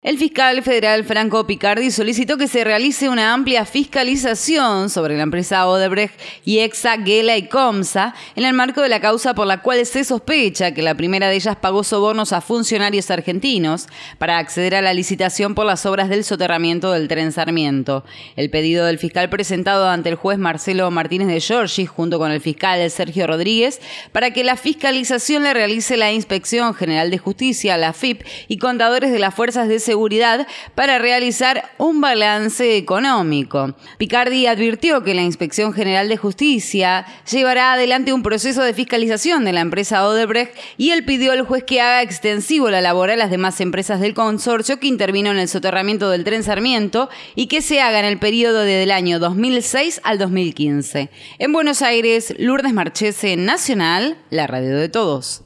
El fiscal federal Franco Picardi solicitó que se realice una amplia fiscalización sobre la empresa Odebrecht y Exsa, Gela y Comsa en el marco de la causa por la cual se sospecha que la primera de ellas pagó sobornos a funcionarios argentinos para acceder a la licitación por las obras del soterramiento del Tren Sarmiento. El pedido del fiscal presentado ante el juez Marcelo Martínez de Giorgi junto con el fiscal Sergio Rodríguez para que la fiscalización le realice la Inspección General de Justicia, la AFIP, y contadores de las fuerzas de seguridad para realizar un balance económico. Picardi advirtió que la Inspección General de Justicia llevará adelante un proceso de fiscalización de la empresa Odebrecht y él pidió al juez que haga extensivo la labor a las demás empresas del consorcio que intervino en el soterramiento del Tren Sarmiento y que se haga en el periodo del año 2006 al 2015. En Buenos Aires, Lourdes Marchese, Nacional, la radio de todos.